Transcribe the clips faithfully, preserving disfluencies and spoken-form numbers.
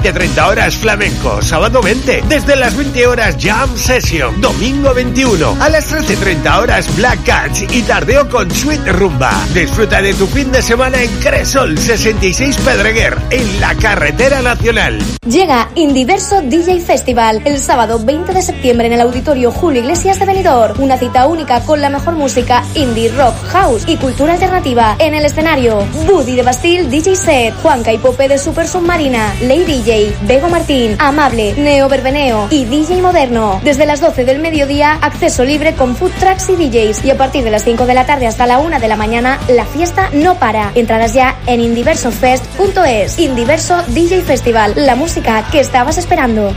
veinte treinta horas flamenco. Sábado veinte, desde las veinte horas Jam Session. Domingo veintiuno, a las trece treinta horas Black Cats y tardeo con Sweet Rumba. Disfruta de tu fin de semana en Cresol sesenta y seis Pedreguer, en la carretera nacional. Llega Indiverso D J Festival el sábado veinte de septiembre en el Auditorio Julio Iglesias de Benidorm. Una cita única con la mejor música indie, rock, house y cultura alternativa. En el escenario, Buddy de Bastille D J Set, Juanca y Pope de Super Submarina, Lady J, Bego Martín, Amable, Neo Verbeneo y D J Moderno. Desde las doce del mediodía, acceso libre con food trucks y D Js. Y a partir de las cinco de la tarde hasta la una de la mañana, la fiesta no para. Entradas ya en indiverso fest punto es. Indiverso D J Festival, la música que estabas esperando.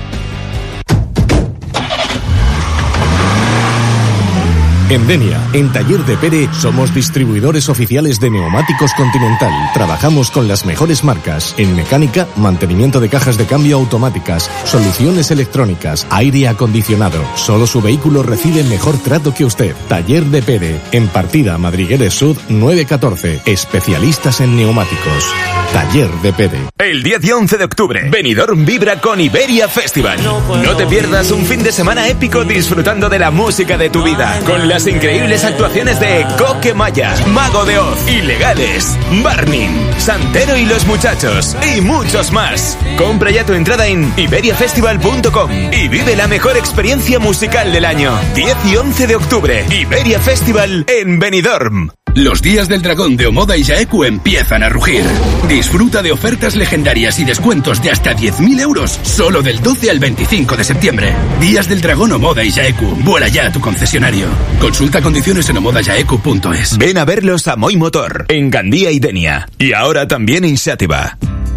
En Denia, en Taller de Pere, somos distribuidores oficiales de neumáticos Continental. Trabajamos con las mejores marcas en mecánica, mantenimiento de cajas de cambio automáticas, soluciones electrónicas, aire acondicionado. Solo su vehículo recibe mejor trato que usted. Taller de Pere, en Partida Madrigueres Sud nueve catorce. Especialistas en neumáticos. Taller de Pere. El diez y once de octubre, Benidorm vibra con Iberia Festival. No te pierdas un fin de semana épico disfrutando de la música de tu vida, con las increíbles actuaciones de Coque Maya, Mago de Oz, Ilegales, Barning, Santero y los Muchachos y muchos más. Compra ya tu entrada en iberia festival punto com y vive la mejor experiencia musical del año. diez y once de octubre, Iberia Festival en Benidorm. Los días del dragón de Omoda y Jaeku empiezan a rugir. Disfruta de ofertas legendarias y descuentos de hasta diez mil euros solo del doce al veinticinco de septiembre. Días del dragón Omoda y Jaeku. Vuela ya a tu concesionario. Consulta condiciones en omoda jaeku punto es. Ven a verlos a Moi Motor, en Gandía y Denia. Y ahora también en Xàtiva.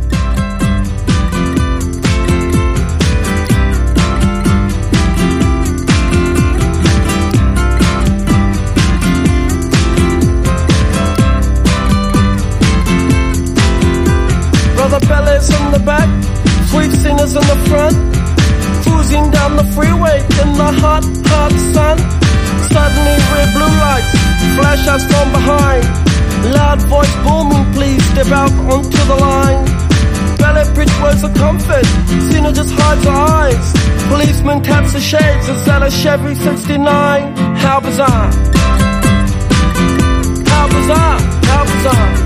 In the back, sweet singers in the front, cruising down the freeway in the hot, hot sun. Suddenly red blue lights flash us from behind. Loud voice booming, please step out onto the line. Ballet bridge words of comfort, Cena just hides her eyes. Policeman taps the shades, is that a Chevy sixty-nine? How bizarre, how bizarre, how bizarre.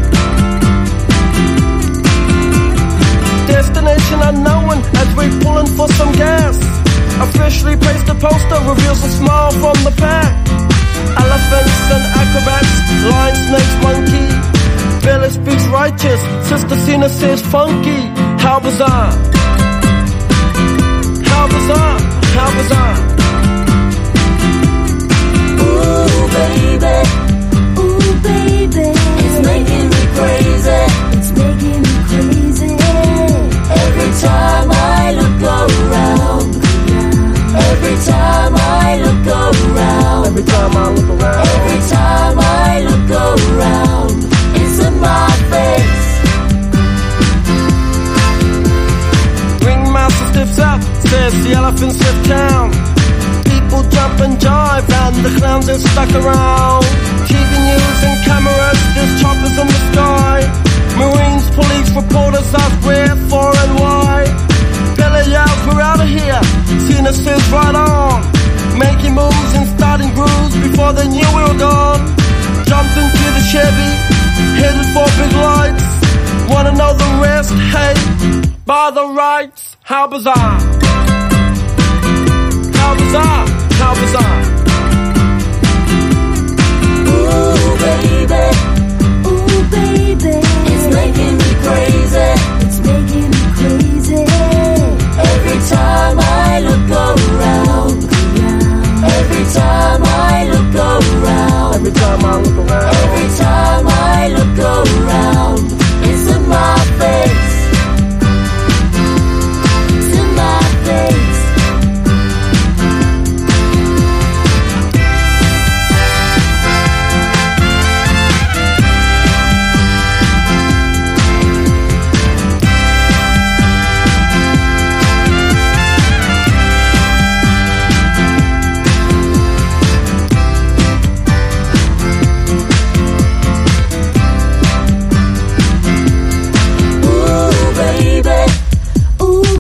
Destination unknown as we're pulling for some gas. A freshly pasted poster reveals a smile from the pack. Elephants and acrobats, lion, snakes, monkey. Bella speaks righteous, Sister Cena says funky. How bizarre, how bizarre, how bizarre. Ooh baby, ooh baby, it's making me crazy, it's making me crazy. Every time I look around, every time I look around, every time I look around, every time I look around, it's in my face. Ringmaster stiffs up, says the elephants left town. People jump and jive and the clowns are stuck around. T V news and cameras, there's choppers in the sky. Marines, police, reporters ask where, for and why. Bella yells, we're out of here. Cena says right on. Making moves and starting grooves before they knew we were gone. Jumped into the Chevy, headed for big lights. Wanna know the rest? Hey, by the rights. How bizarre. How bizarre, how bizarre. Ooh, baby.